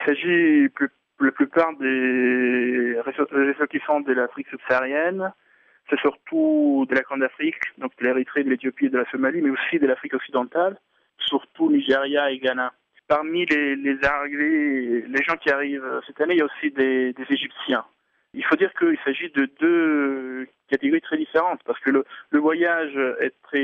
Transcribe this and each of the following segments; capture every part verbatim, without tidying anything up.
s'agit plus, la plupart des ressortissants de l'Afrique subsaharienne. C'est surtout de la Grande Afrique, donc de l'Érythrée, de l'Éthiopie et de la Somalie, mais aussi de l'Afrique occidentale, surtout Nigeria et Ghana. Parmi les, les arrivés, les gens qui arrivent cette année, il y a aussi des, des Égyptiens. Il faut dire qu'il s'agit de deux catégories très différentes, parce que le, le voyage est, très,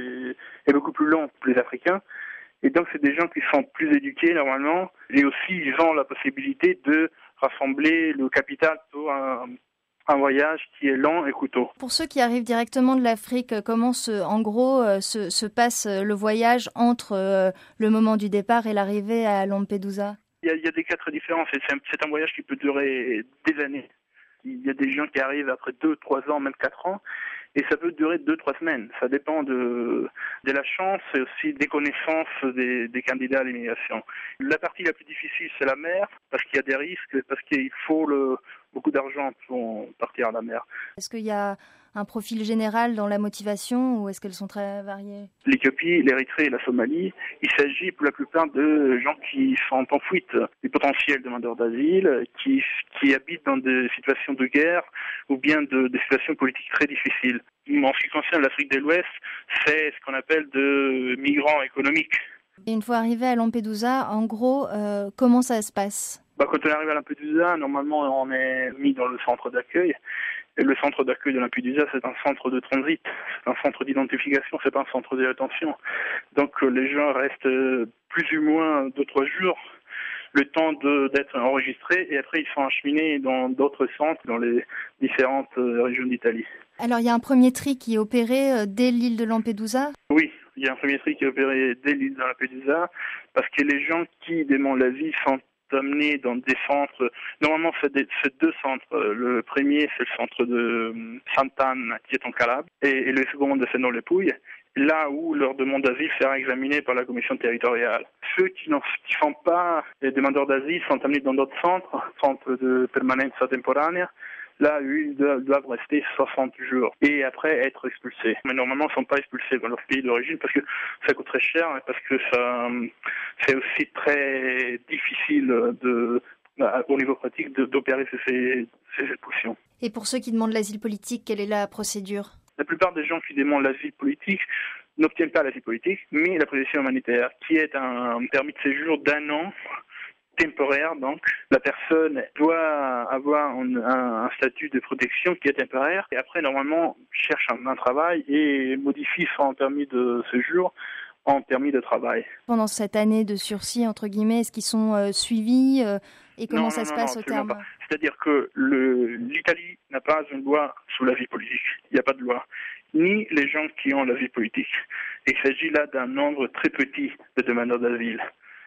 est beaucoup plus long que les Africains, et donc c'est des gens qui sont plus éduqués normalement, et aussi ils ont la possibilité de rassembler le capital pour un, un voyage qui est long et coûteux. Pour ceux qui arrivent directement de l'Afrique, comment se, en gros se, se passe le voyage entre euh, le moment du départ et l'arrivée à Lampedusa? Il y a, il y a des cas très différents. C'est, c'est, un, c'est un voyage qui peut durer des années. Il y a des gens qui arrivent après deux, trois ans, même quatre ans, et ça peut durer deux, trois semaines. Ça dépend de, de la chance et aussi des connaissances des, des candidats à l'immigration. La partie la plus difficile, c'est la mer, parce qu'il y a des risques, parce qu'il faut le, beaucoup d'argent pour partir à la mer. Est-ce qu'il y a un profil général dans la motivation ou est-ce qu'elles sont très variées? L'Éthiopie, l'Érythrée et la Somalie, il s'agit pour la plupart de gens qui sont en fuite, des potentiels demandeurs d'asile, qui, qui habitent dans des situations de guerre ou bien de, des situations politiques très difficiles. En ce qui concerne l'Afrique de l'Ouest, c'est ce qu'on appelle de migrants économiques. Et une fois arrivé à Lampedusa, en gros, euh, comment ça se passe? Bah, quand on arrive à Lampedusa, normalement on est mis dans le centre d'accueil. Et le centre d'accueil de Lampedusa, c'est un centre de transit, c'est un centre d'identification, c'est pas un centre de détention. Donc euh, les gens restent euh, plus ou moins deux, trois jours, le temps de, d'être enregistrés, et après ils sont acheminés dans d'autres centres, dans les différentes euh, régions d'Italie. Alors il y a un premier tri qui est opéré euh, dès l'île de Lampedusa? Oui, il y a un premier tri qui est opéré dès l'île de Lampedusa, parce que les gens qui demandent l'asile sont amenés dans des centres. Normalement, c'est, des, c'est deux centres. Le premier, c'est le centre de Sant'Anne, qui est en Calabre, et, et le second, c'est dans les Pouilles, là où leur demande d'asile sera examinée par la commission territoriale. Ceux qui ne sont pas des demandeurs d'asile sont amenés dans d'autres centres, centres de permanenza temporanea. Là, ils doivent rester soixante jours et après être expulsés. Mais normalement, ils ne sont pas expulsés dans leur pays d'origine parce que ça coûte très cher et parce que ça, c'est aussi très difficile de, au niveau pratique de, d'opérer ces, ces expulsions. Et pour ceux qui demandent l'asile politique, quelle est la procédure? La plupart des gens qui demandent l'asile politique n'obtiennent pas l'asile politique, mais la protection humanitaire, qui est un permis de séjour d'un an, temporaire, donc la personne doit avoir un, un, un statut de protection qui est temporaire et après normalement cherche un, un travail et modifie son permis de séjour en permis de travail. Pendant cette année de sursis entre guillemets, est-ce qu'ils sont euh, suivis euh, et comment non, ça non, se non, passe non, au terme? pas. C'est-à-dire que le, l'Italie n'a pas une loi sur la vie politique. Il n'y a pas de loi. Ni les gens qui ont la vie politique. Il s'agit là d'un nombre très petit de demandeurs d'asile.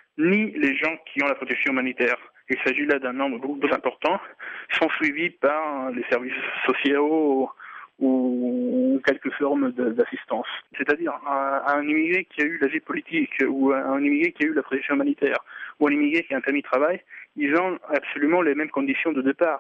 Ni les gens qui ont la protection humanitaire. Il s'agit là d'un nombre beaucoup plus important, sont suivis par les services sociaux ou quelques formes d'assistance. C'est-à-dire un, un immigré qui a eu l'asile politique ou un immigré qui a eu la protection humanitaire ou un immigré qui a un permis de travail, ils ont absolument les mêmes conditions de départ.